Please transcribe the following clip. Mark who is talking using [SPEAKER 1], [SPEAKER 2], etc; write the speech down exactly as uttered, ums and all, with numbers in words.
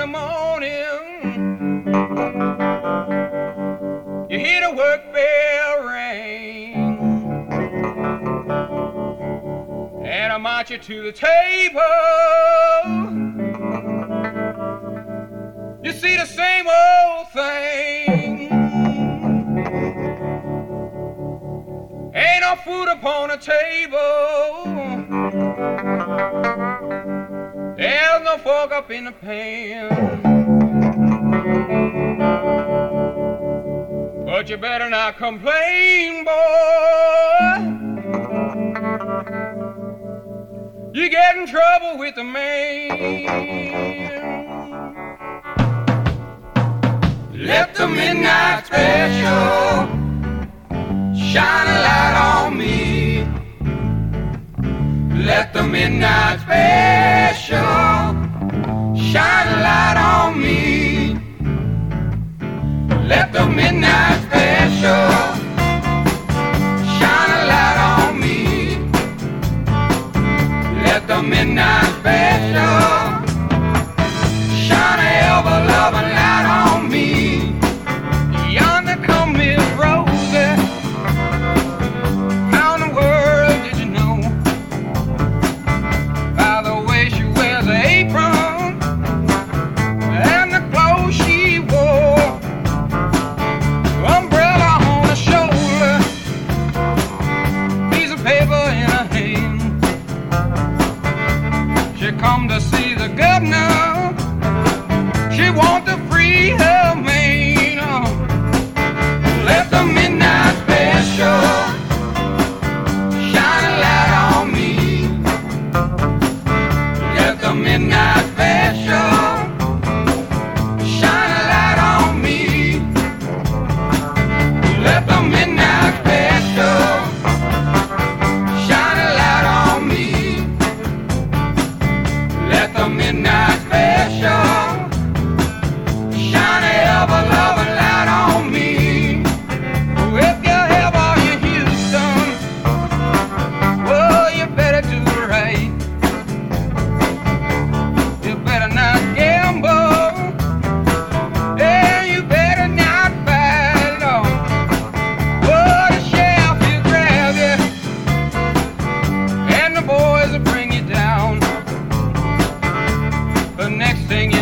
[SPEAKER 1] the morning, you hear the work bell ring, and I march you to the table. You see the same old thing. Ain't no food upon the table. There's no fork up in the pan. But you better not complain, boy. You get in trouble with the man. Let the midnight special shine a light on me. Let the midnight special shine a light on me. Let the midnight special shine a light on me. Let the midnight special shine a ever-loving light on me. Yonder come Miss Rosie. How in the world did you know? By the way she wears her apron and the clothes she wore. Umbrella on her shoulder, piece of paper in her hand. She come to see the governor. She want to free her man. Let the midnight special shine a light on me. Let the midnight special shine a light on me. Let the midnight special shine a light on me. Let the midnight special shine a ever-loving light on me. If you ever in Houston, well, you better do right. You better not gamble, and you better not fight on. Oh, the sheriff will grab you, and the boys will bring you down. The next thing you